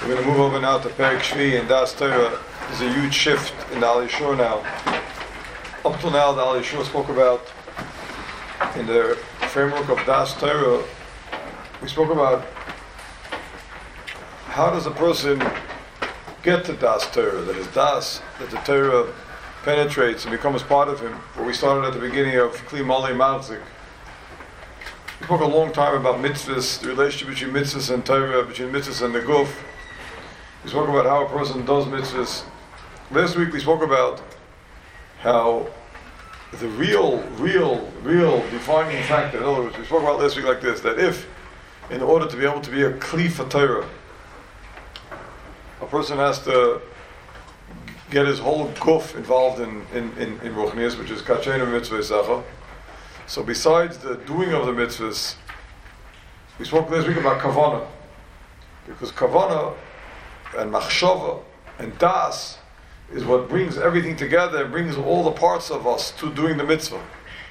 We're going to move over now to Perek Shvi and Das Torah. There's a huge shift in the Alei Shur now. Up till now, the Alei Shur spoke about, in the framework of Das Torah, we spoke about how does a person get to Das Torah, that is Das, that the Torah penetrates and becomes part of him. Where we started at the beginning of Kli Mali Malzik. We spoke a long time about mitzvahs, the relationship between mitzvahs and Torah, between mitzvahs and the Guf. We spoke about how a person does mitzvahs. Last week we spoke about how the real defining factor, in other words, we spoke about last week like this, that if, in order to be able to be a Kli for Torah, a person has to get his whole Guf involved in Ruchnius, which is Kachenu Mitzvah Isacha. So besides the doing of the mitzvahs, we spoke last week about Kavanah. Because Kavanah and Machshava and Das is what brings everything together, brings all the parts of us to doing the mitzvah.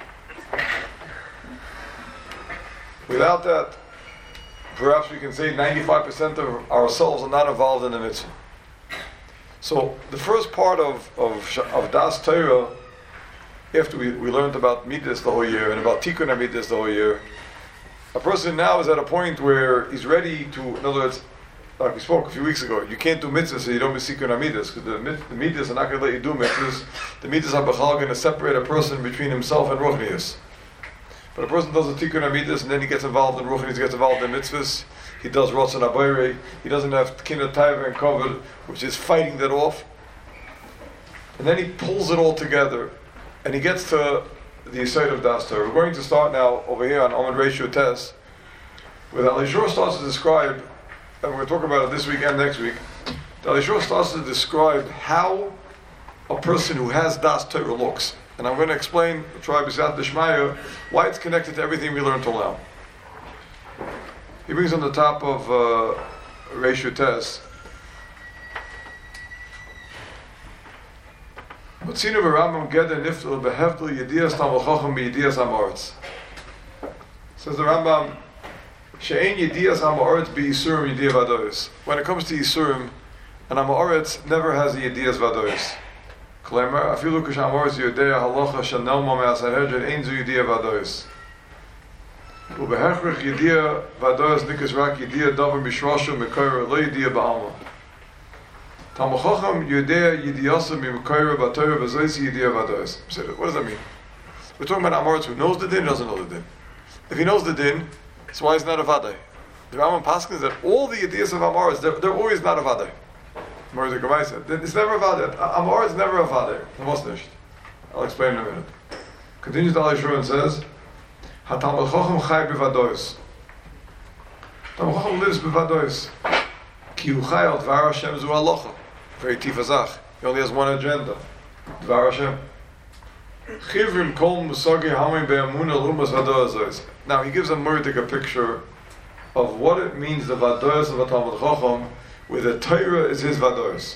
Without that, perhaps we can say 95% of ourselves are not involved in the mitzvah. So the first part of Das Torah, after we learned about Midas the whole year and about Tikkun HaMidas the whole year, a person now is at a point where he's ready to, in other words, like we spoke a few weeks ago, you can't do mitzvahs so you don't be Tikkun HaMidas, because the mitzvahs are not going to let you do mitzvahs. The mitzvahs are going to separate a person between himself and Ruchnius. But a person does a Tikkun HaMidas and then he gets involved in Ruchnius, gets involved in mitzvahs, he does Ratzon HaBorei, he doesn't have Kinat Taiva and Kavod, which is fighting that off. And then he pulls it all together and he gets to the Yesod of Das Torah. We're going to start now over here on Amud Ratio Test, where the Alei Shur starts to describe, and we're going to talk about it this week and next week, the Alei Shur starts to describe how a person who has Das Torah looks. And I'm going to explain, try B'siyat D'Shmaya, why it's connected to everything we learned till now. He brings on the top of Ratio Test, says the Rambam, when it comes to Yisurim, an Amoritz never has a Yediyas Vadois. Klemer, afilu kushamoritz Yodea halacha shanelma me'asahedrin ein zu Yediyah Vadois. Ubehechrich Yediyah Vadois nikas rak Yediyah davar mishrashu mekoyer lo Yediyah ba'alma. Talmid Chacham Yodea Yediyasa Mimukayra Batoyer V'Zoysi Yediyah Vadois. What does that mean? We're talking about Amoritz who knows the din, doesn't know the din. If he knows the din, that's why he's not a Vadai. The Rambam Paskins that all the Yediyas of Amoritz, they're always not a Vadai. Moritz Gavai said, it's never a Vadai. Amoritz is never a Vadai. I'll explain in a minute. Continues the Alei Shur and says, HaTalmid Chacham Chai B'Vadois. Talmid Chacham lives B'Vadois. Ki hu chai al Dvar Hashem zu halacha. Very tifazach. He only has one agenda. Dvar Hashem. Chivrim kol musagi hamim be'amun al humas vadoyas. Now he gives a murdik picture of what it means, the vadoyas of a Talmid Chacham, where the Torah is his vadoyas.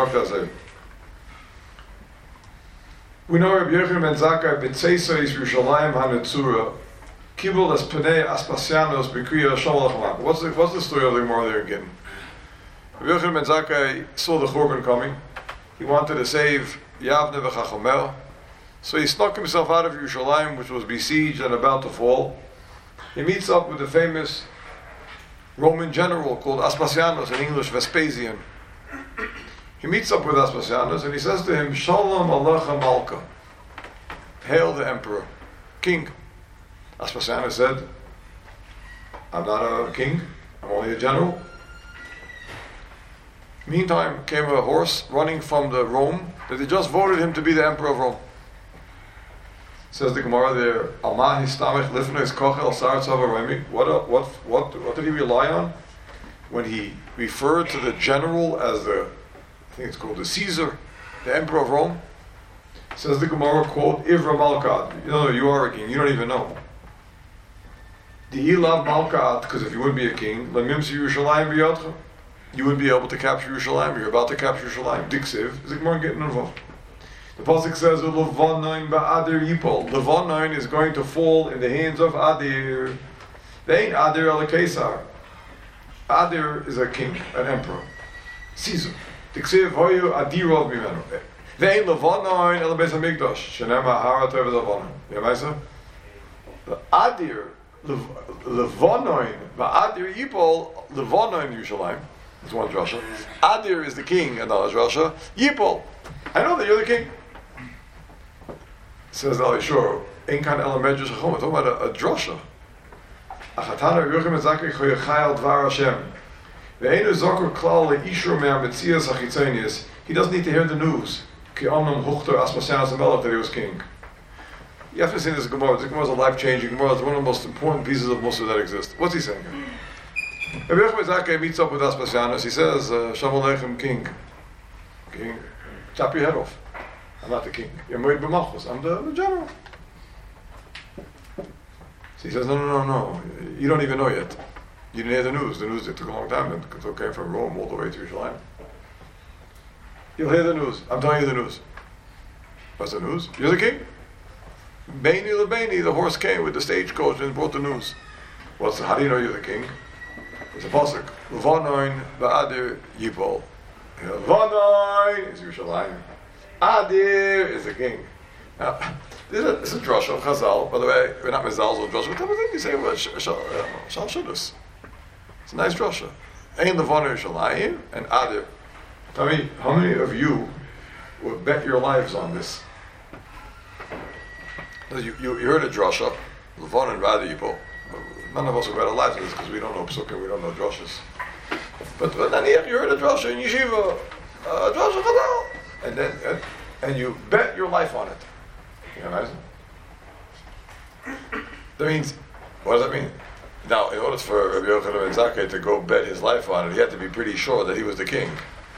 We know Rabbi Yochanan ben Zakkai b'tzeisa is Yerushalayim hanetzura kibul as penei aspasianos b'kriya shalach lam. What's the story of the Gemara there again? Rabbi Yochanan ben Zakkai saw the Churban coming. He wanted to save Yavne v'Chachomel. So he snuck himself out of Yerushalayim, which was besieged and about to fall. He meets up with the famous Roman general called Aspasianos, in English Vespasian. He meets up with Aspasianos and he says to him, Shalom Alecha Malka. Hail the emperor, king. Aspasianos said, I'm not a king, I'm only a general. Meantime came a horse running from the Rome that they just voted him to be the emperor of Rome. Says the Gemara there, Alma histamech lifnei kochel saratzav aremi. What did he rely on when he referred to the general as the, I think it's called the Caesar, the emperor of Rome? Says the Gemara, quote, Ivra Malkat. You are a king, you don't even know. Di'ilav Malkat, because if you wouldn't be a king, Lemimsi Yerushalayim b'yadcha, you wouldn't be able to capture Yerushalayim. You're about to capture Yerushalayim. Diksiv, is the Gemara getting involved? The pasuk says, "Levanayin ba'adir yipol." Levanayin is going to fall in the hands of Adir. They ain't Adir al Kaisar. Adir is a king, an emperor. Caesar. Tiksiv hoyu adirov mimenu. Ve'ein levonoin el beis hamikdash. Shenema hara tov levonoin. You know what I The Adir, Levonoin, Adir Yipol, Levonoin Yerushalayim. That's one drasha. Adir is the king, another drasha. Yipol, I know that you're the king. Says Ali Shor, Ein kan elam medrash chachom. We're talking about a drasha. Achatana Yeruchim Ezakei choyachai dvar Hashem. Ve'enu zokur klal leishur me'ametzias hachitzonius. He doesn't need to hear the news. Ki omnam huchter asmasianas hamelech that he was king. You have to see this Gemara. This Gemara is a life-changing Gemara. It's one of the most important pieces of Mussar that exists. What's he saying? Rabbi Yochanan Zakkai meets up with Aspasianus. He says, Shalom Aleichem, king. King, chop your head off. I'm not the king. You're Moed B'Malchus. I'm the general. So he says, no. You don't even know yet. You didn't hear the news. The news, it took a long time. It came from Rome all the way to Yerushalayim. You'll hear the news. I'm telling you the news. What's the news? You're the king. Beini lebeini, the horse came with the stagecoach and brought the news. How do you know you're the king? It's a pasuk. Levonoin ba'adir yipol. Levonoin is Yerushalayim. Adir is the king. Now, this is a drasha of Chazal. By the way, we're not mezals or drasha. What type of thing you say? Shal Shudus. It's a nice drasha. Ein levonoin Yerushalayim and Adir. Tell me, how many of you would bet your lives on this? You heard a drasha, Levon and Radi Yipol. None of us have read a life of this because we don't know psukim, we don't know drashas. But then you heard a drasha in yeshiva, a drasha chadal, and you bet your life on it. You know what I mean? That means, what does that mean? Now, in order for Rabbi Yochanan ben Zakkai to go bet his life on it, he had to be pretty sure that he was the king.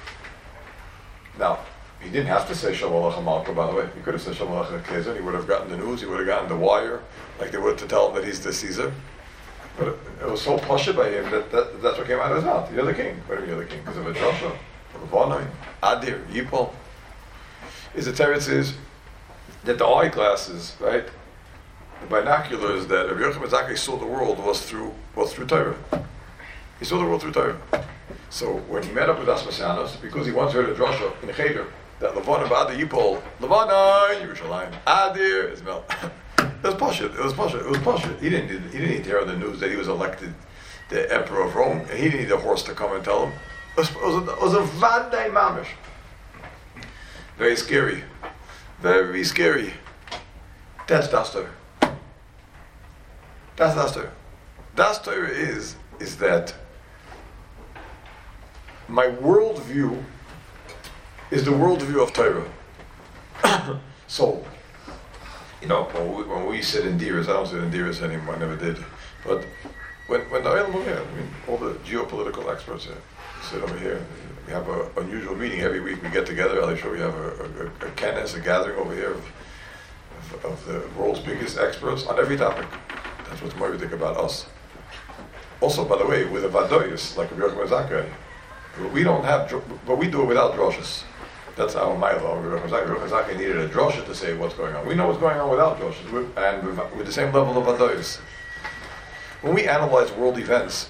Now, he didn't have to say Shalom Aleichem Malka, by the way. He could have said Shalom Aleichem Kezer. He would have gotten the news. He would have gotten the wire, like they would to tell him that he's the Caesar. But it was so pashut by him that's what came out of his mouth. You're the king. What do you mean you're the king? Because of a drasha, Levonoin, Adir, Yipol. The teretz is that the eyeglasses, right, the binoculars that Rabbi Yochanan ben Zakkai saw the world was through Torah. He saw the world through Torah. So when he met up with Aspasianus, because he once heard a drasha in Cheder, that Levon and Adir Yipol, Levon, Yerushalayim, Adir is Mel. It was pashut. He didn't need to hear the news that he was elected the emperor of Rome, and he didn't need a horse to come and tell him. It was a vadai mamish. Very scary. Very scary. That's Das Torah. That's Das Torah. Das Torah is that my worldview is the worldview of Torah. So, when we sit in Diras, I don't sit in Diras anymore, I never did. But when the all the geopolitical experts sit over here. We have an unusual meeting every week. We get together. I'll show we have a kenes, a gathering over here of the world's biggest experts on every topic. That's what's more ridiculous about us. Also, by the way, with a vadoyus like Rabbi Yochanan ben Zakkai, we don't have, but we do it without droshes. That's our ma'ila. Rabbi Yochanan ben Zakkai needed a drosha to say what's going on. We know what's going on without droshes, and with the same level of vadoyus. When we analyze world events,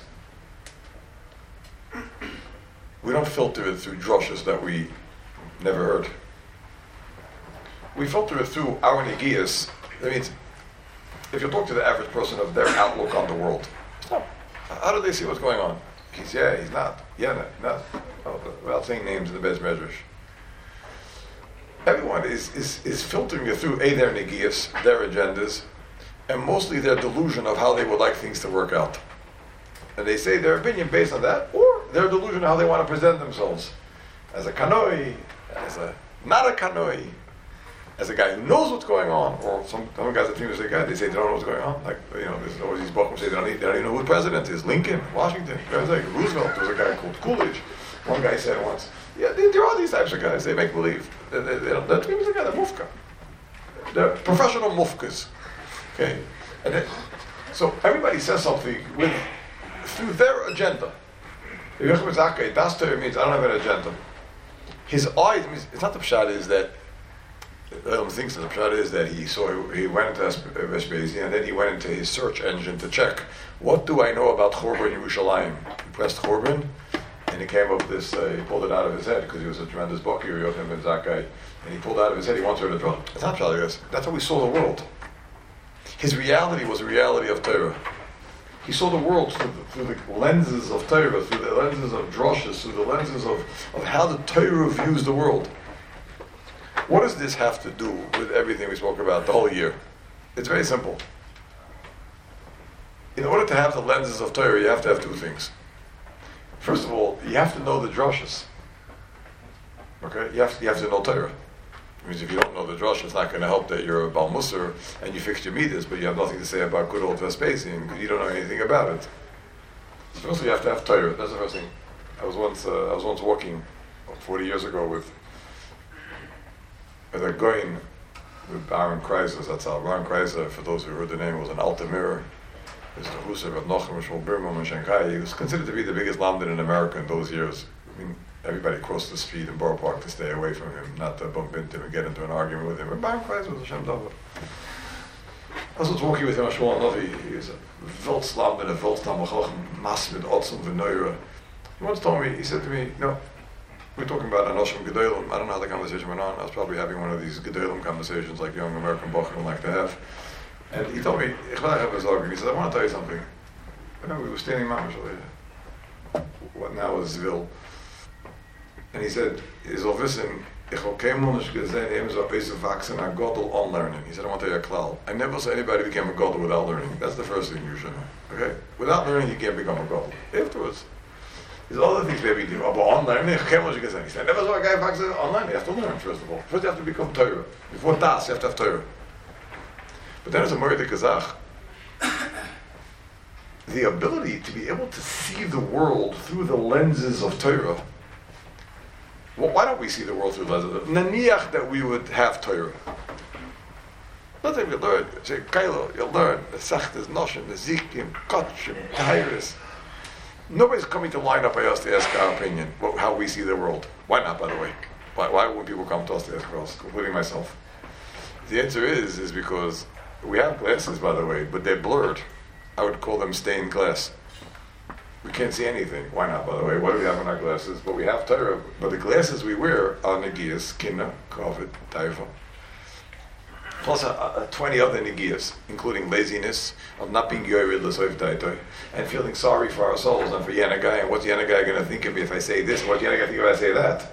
we don't filter it through droshes that we never heard. We filter it through our negiyas. That means, if you talk to the average person of their outlook on the world, how do they see what's going on? He's not. Yeah, not. Without saying names in the Beis Medrash. Everyone is filtering it through their negiyas, their agendas, and mostly their delusion of how they would like things to work out. And they say their opinion based on that, or their delusion of how they want to present themselves. As a kanoi, not a kanoi, as a guy who knows what's going on, or some guys that think they say they don't know what's going on. Like, there's always these bochum say they don't even know who the president is. Lincoln, Washington, Roosevelt, there's a guy called Coolidge. One guy said once, there are these types of guys, they make believe. They're mufka. They're professional mufkas. Okay? So everybody says something through their agenda. Das Torah means I don't have an agenda. His eyes, it's not the pshat is that thinks that the pshat is that he went into Vespasian and then he went into his search engine to check what do I know about Churban Yerushalayim. He pressed Churban And he came up with this, he pulled it out of his head because he was a tremendous Baki, Yochanan ben Zakkai, and he pulled out of his head, he wants her to draw. It's not Pshat, that's how we saw the world. His reality was a reality of Torah. He saw the world through the lenses of Torah, through the lenses of droshes, through the lenses of how the Torah views the world. What does this have to do with everything we spoke about the whole year? It's very simple. In order to have the lenses of Torah, you have to have two things. First of all, you have to know the droshes. Okay? You have to know Torah. It means if you don't know the drush, it's not going to help that you're a Baal Musar and you fixed your midas, but you have nothing to say about good old Vespasian because you don't know anything about it. So first you have to have Torah. That's the first thing. I was once walking 40 years ago with a Goin with Aaron Kreiser. That's how Aaron Kreiser, for those who heard the name, was an Altamir. He was the Hussar of Nochem, Shmuel Birman, and Shanghai. He was considered to be the biggest lamdan in America in those years. I mean, everybody crossed the street in Borough Park to stay away from him, not to bump into him and get into an argument with him. But Aaron Kreiser was a Shem Davar. I was walking with him on Shmuel Novi. He was a Viltz lamdan, a Viltz Tamachach, Masmid, Otzum, V'noira. He once told me, he said to me, no, we're talking about Anoshim Gedolim. I don't know how the conversation went on. I was probably having one of these Gedolim conversations like young American Bachman like to have. And he told me, he said, I want to tell you something. I know we were standing mamash over what now is Zvil. And he said, ich soll wissen, ich habe kein Mensch gesehen, eben so ein bisschen wachsen, a Godel on learning. He said, I want to tell you a klal. I never saw anybody became a Godel without learning. That's the first thing you should know. Okay? Without learning, you can't become a Godel. Afterwards, there's other things maybe you do. But on learning, ich kein Mensch gesehen. He said, I never saw a guy wachsen on learning. You have to learn, first of all. First you have to become Torah. Before das, you have to have Torah. But then it's a Moed Kazach. The ability to be able to see the world through the lenses of Torah. Well, why don't we see the world through the lenses of Torah? Naniach that we would have Torah. Let's say we learn. Say, Kailo, you'll learn. The Sechtes, Noshim, the Zikim, Kotchim, Tairis. Nobody's coming to line up by us to ask our opinion, how we see the world. Why not, by the way? Why would people come to us to ask for us, including myself? The answer is because we have glasses, by the way, but they're blurred. I would call them stained glass. We can't see anything. Why not, by the way? What do we have in our glasses? But we have Torah. But the glasses we wear are Negias, Kinna, Kovid, Taifa. Plus 20 other Negias, including laziness, of not being Yorid, L'Soif Daitoi, and feeling sorry for our souls and for Yanagai, and what's Yanagai going to think of me if I say this, and what's Yanagai think if I say that?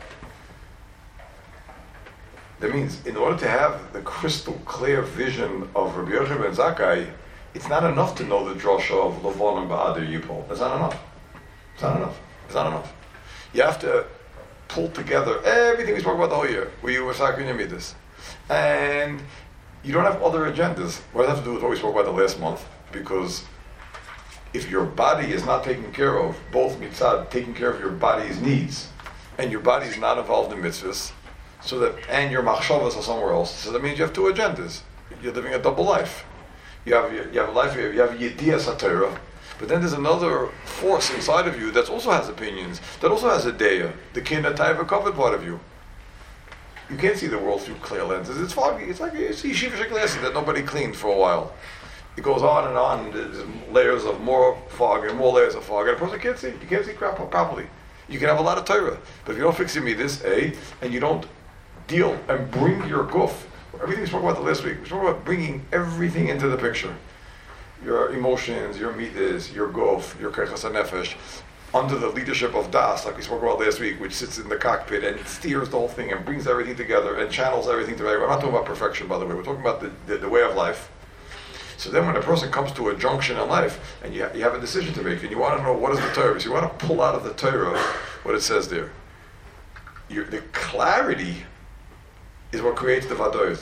That means, in order to have the crystal clear vision of Rabbi Yochanan ben Zakkai, it's not enough to know the drosha of Lavon and Ba'adir Yipol. That's not enough. It's not enough. It's not enough. You have to pull together everything we spoke about the whole year. We were talking about this. And you don't have other agendas. What does that have to do with what we spoke about the last month? Because if your body is not taken care of, both mitzad, taking care of your body's needs, and your body is not involved in mitzvahs, and your machshavas are somewhere else, so that means you have two agendas. You're living a double life. You have a life, you have Yediyah Satorah, but then there's another force inside of you that also has opinions, that also has a deya, the Kinna Taiva covered part of you. You can't see the world through clear lenses. It's foggy. It's like yeshivish glasses that nobody cleaned for a while. It goes on, and there's layers of more fog and more layers of fog, and a person can't see. You can't see crap properly. You can have a lot of Torah, but if you don't fix your midas, and you don't deal and bring your guf, everything we spoke about the last week, we spoke about bringing everything into the picture. Your emotions, your midas, your guf, your kechas nefesh, under the leadership of Das, like we spoke about last week, which sits in the cockpit and steers the whole thing and brings everything together and channels everything together. We're not talking about perfection, by the way. We're talking about the way of life. So then when a person comes to a junction in life and you have a decision to make and you want to know what is the Torah, so you want to pull out of the Torah what it says there. The clarity is what creates the vadois.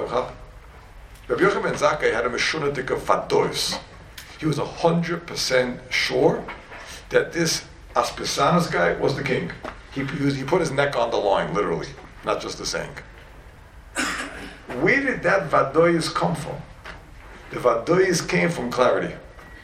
Rabbi Yochanan ben Zakkai had a meshunatik of vadois. He was 100% sure that this Aspesanas guy was the king. He put his neck on the line, literally, not just the saying. Where did that vadois come from? The vadois came from clarity.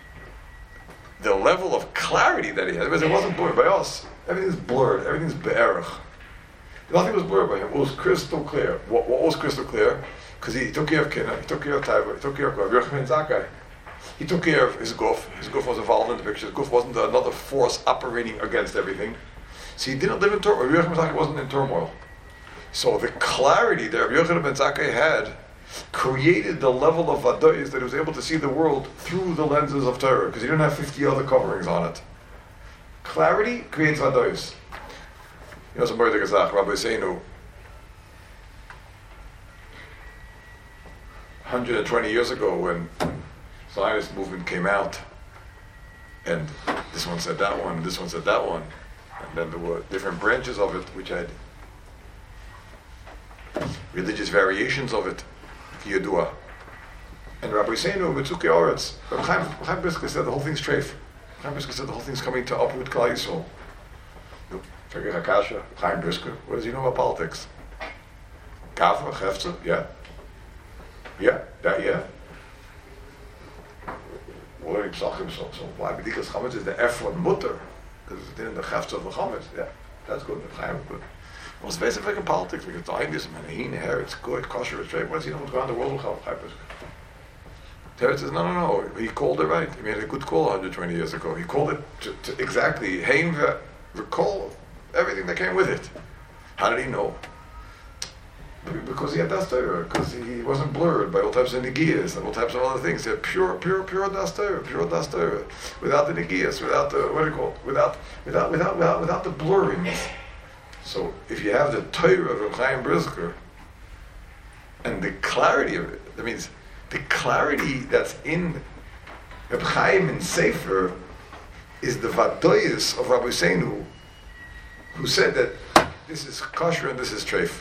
The level of clarity that he had, because it wasn't blurred by us. Everything's blurred, everything's be'erach. Nothing was blurred by him. It was crystal clear. What was crystal clear? Because he took care of Kinna, he took care of Taiva, he took care of Rabbi Yochanan ben Zakkai. He took care of his guf. His guf was involved in the picture. His guf wasn't another force operating against everything. So he didn't live in turmoil. Rabbi Yochanan ben Zakkai wasn't in turmoil. So the clarity that Rabbi Yochanan ben Zakkai had created the level of vadayis that he was able to see the world through the lenses of Torah, because he didn't have 50 other coverings on it. Clarity creates vadayis. You know, some Rabbi Seinu, 120 years ago, when Zionist movement came out, and this one said that one, this one said that one, and then there were different branches of it which had religious variations of it, Yedua. And Rabbi Seinu, Mitzukei Oretz, Chaim Brisker said the whole thing's treif. Chaim Brisker said the whole thing's coming to uproot Klal Yisrael. Figure Hakasha, Chaim Brisker, what does he know about politics? Kafra, Hefza, yeah. Yeah, that, yeah. Well, so why? Because Chametz is the Ephron Mutter, because it's in the Hefza of the Chametz, yeah. That's good, Chaim is good. Well, it's basically like in politics, because the Einbis, man, hair, it's good, kosher, it's straight. What does he know what's going on in the world with Chaim Brisker? Teretz says, no. He called it right. He made a good call 120 years ago. He called it to exactly, Haim recall everything that came with it. How did he know? Because he had Das Torah, because he wasn't blurred by all types of negias and all types of other things. He had pure Das Torah, without the negias, without the, what do you call it? Without the blurrings. So if you have the Torah of Chaim Brisker and the clarity of it, that means the clarity that's in Reb Chaim and Sefer is the vadoyis of Rabbi Seinu, who said that this is kosher and this is treif.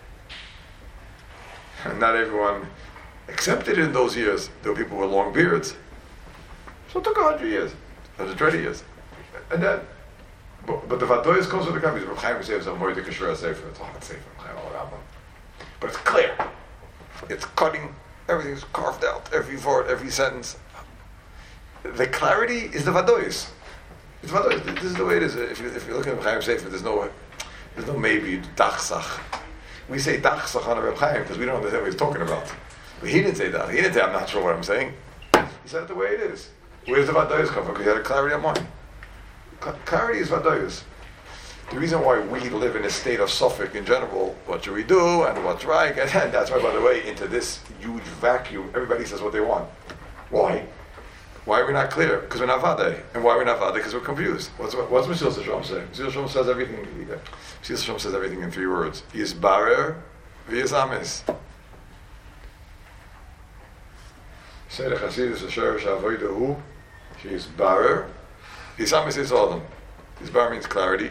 And not everyone accepted it in those years. There were people with long beards. So it took 100 years, 120 years. And then, but the vadoyis comes with the companies. Reb Chaim says, I'm worried to kasher Sefer. It's a hard Sefer. But it's clear. It's cutting. Everything's carved out, every word, every sentence. The clarity is the vadois. It's vadois. This is the way it is. If you're looking at Chaim Sefer, there's no maybe dachsach. We say dachsach on Reb Chaim because we don't understand what he's talking about. But he didn't say that. He didn't say, I'm not sure what I'm saying. He said it the way it is. Where does the vadois come from? Because he had a clarity of mind. Clarity is vadois. The reason why we live in a state of suffix in general, what should we do and what's right, and that's why, by the way, into this huge vacuum, everybody says what they want. Why? Why are we not clear? Because we're not vadei. And why are we not vadei? Because we're confused. What's Mesilas Yesharim say? Mesilas Yesharim says everything. Mesilas Yesharim says everything in 3 words. Yisbarer v'yizamis. Say the Chassidus Asher Shavoidahu. Yisbarer. Yizamis is Adam. Yisbarer means clarity.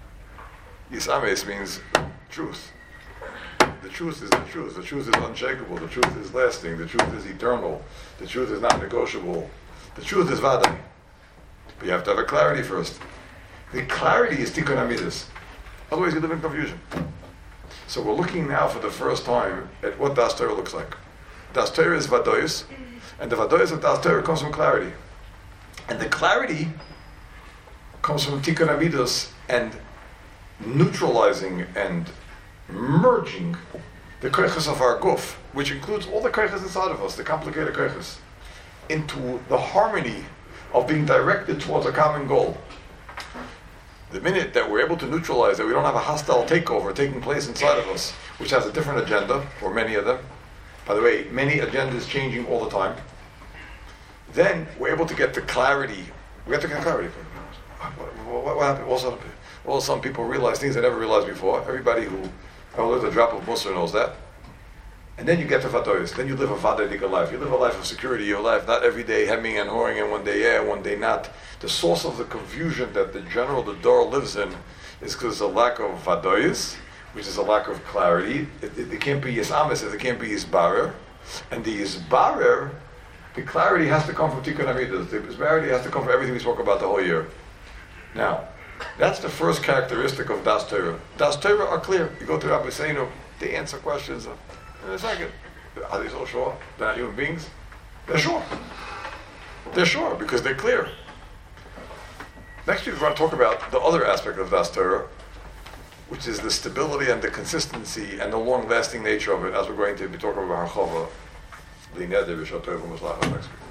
Yisames means truth. The truth is the truth. The truth is unshakable. The truth is lasting. The truth is eternal. The truth is not negotiable. The truth is vadai. But you have to have a clarity first. The clarity is tikkun hamidus. Otherwise you live in confusion. So we're looking now for the first time at what Das Torah looks like. Das Torah is vadois, and the vadois of Das Torah comes from clarity. And the clarity comes from tikkun hamidus and neutralizing and merging the koiches of our guf, which includes all the koiches inside of us, the complicated koiches, into the harmony of being directed towards a common goal. The minute that we're able to neutralize that, we don't have a hostile takeover taking place inside of us, which has a different agenda, or many of them. By the way, many agendas changing all the time. Then we're able to get the clarity. We have to get clarity. What happened? Well, some people realize things they never realized before. Everybody who lives a drop of Musar knows that. And then you get to Vadois. Then you live a Vadaidica life. You live a life of security, your life, not every day hemming and hawing, and one day yeah, one day not. The source of the confusion that the Dor lives in is because there's a lack of Vadois, which is a lack of clarity. It can't be Yisamis, it can't be Yisbarer. And the Yisbarer, the clarity has to come from Tikkun Hamidus. The Yisbarer has to come from everything we spoke about the whole year. Now, that's the first characteristic of Das Torah. Das Torah are clear. You go to Rabbi Seinu, they answer questions in a second. Are they so sure? They're not human beings? They're sure. They're sure because they're clear. Next week we're going to talk about the other aspect of Das Torah, which is the stability and the consistency and the long-lasting nature of it, as we're going to be talking about Harchova, Bli Neder, B'Shat Tov, next week.